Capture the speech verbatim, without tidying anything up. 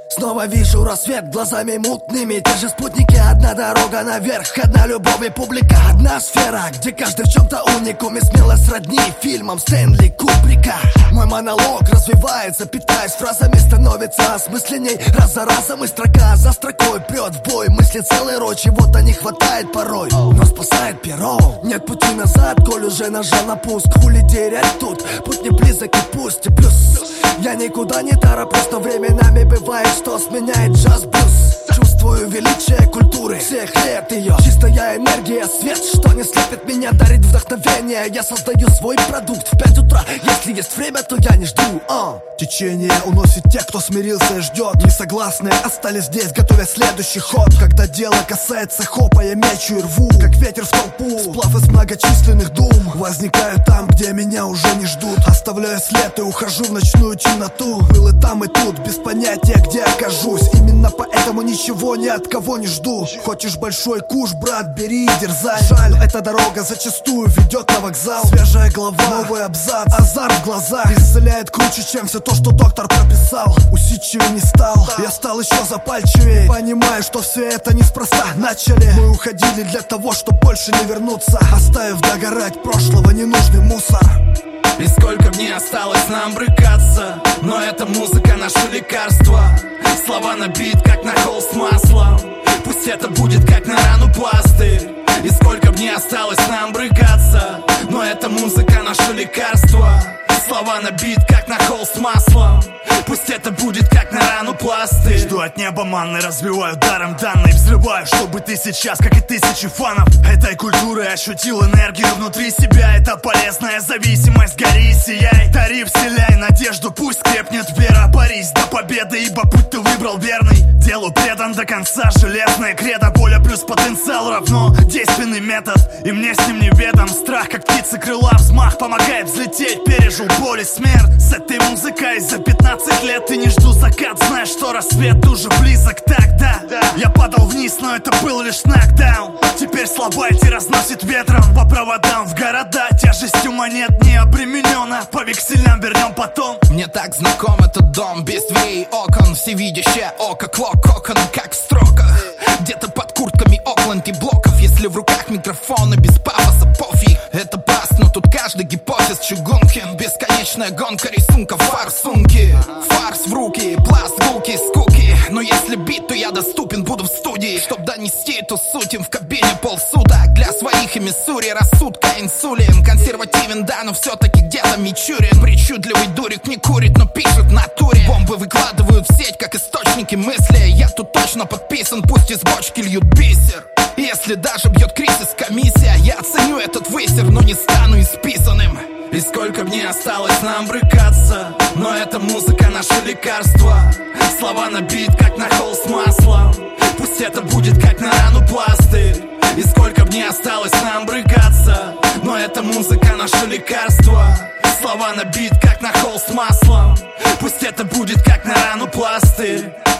Снова вижу рассвет глазами мутными. Те же спутники, одна дорога наверх, одна любовь и публика, одна сфера, где каждый в чем-то уникум и смело сродни фильмам Стэнли Кубрика. Мой монолог развивается, питаясь фразами, становится осмысленней раз за разом, и строка за строкой прет в бой. Мысли целый рой, чего-то не хватает порой, но спасает перо. Нет пути назад, коль уже нажал на пуск. Хули терять тут, путь не близок и пусть. И плюс я никуда не тара, просто временами бывает, что сменяет джаз-блюз. Чувствую величие культуры всех лет ее. Чистая энергия, свет, что не слепит меня, дарит вдохновение. Я создаю свой продукт в пять утра. Если есть время, то я не жду. uh. Течение уносит тех, кто смирился и ждет. Несогласные остались здесь, готовя следующий ход. Когда дело касается хопа, я мечу и рву, как ветер в толпу. Сплав из многочисленных дум. Возникаю там, где меня уже не ждут. Оставляю след и ухожу в ночную темноту. Был и там, и тут, без понятия, где окажусь. Именно поэтому ничего ни от кого не жду. Хочешь большой куш, брат, бери и дерзай. Жаль, эта дорога зачастую ведет на вокзал. Свежая голова, новый абзац, азарт в глазах исцеляет круче, чем все то, что доктор прописал. Усидчивее не стал, я стал еще запальчивее. Понимаю, что все это неспроста. Начали, мы уходили для того, чтобы больше не вернуться, оставив догорать прошлого ненужный мусор. И сколько мне осталось нам брыкаться, но эта музыка наше лекарство. Слова на бит, как на холст маслом. Пусть это будет как на рану пластырь. И сколько мне осталось нам брыкаться, но эта музыка наше лекарство. Слова на бит, как на холст маслом. Пусть это будет как на рану пластырь. Жду от неба манны, развиваю даром данные. Взрываю, чтобы ты сейчас, как и тысячи фанов этой культуры, ощутил энергию внутри себя. Это полезная зависимость, гори и сияй. Дари, вселяй надежду, пусть крепнет вера. Борись до победы, ибо путь ты выбрал верный. Делу предан до конца, железная кредо. Воля плюс потенциал равно действенный метод, и мне с ним неведом. Страх, как птицы крыла, взмах помогает взлететь. Пережил боль и смерть с этой музыкой за пятнадцать лет. И не жду закат, знаешь, что рассвет уже близок. Тогда я падал вниз, но это был лишь нокдаун. Теперь слова эти разносит ветром по проводам в города. Тяжестью монет не обременена, по векселям вернем потом. Мне так знаком этот дом, без дверей и окон. Всевидящее око, клок, окон, как в строках. Где-то под куртками Окленд и блоков. Если в руках микрофоны, без пафоса пофиг. Это бас, но тут каждый гипофиз чугункин. Бесконечная гонка рисунков, форсунки. Фарс в руки, пласт гулки, скуки. Но если бит, то я доступен, буду в студии, чтоб донести эту суть им в кабине полсуток. Для своих и Миссури рассудка инсулин. Консервативен, да, но все-таки где-то Мичурин. Причудливый дурик не курит, но пишет в натуре. Бомбы выкладывают в сеть, как источники мысли. Я тут точно подписан, пусть из бочки льют бисер. Если даже бьет кризис комиссия, я оценю этот высер, но не стану исписанным. И сколько мне осталось нам брыкаться, но эта музыка наше лекарство. Слова на бит, как на холст маслом. Пусть это будет как на рану пластырь. И сколько мне осталось нам брыкаться, но эта музыка наше лекарство. Слова на бит, как на холст маслом. Пусть это будет как на рану пластырь.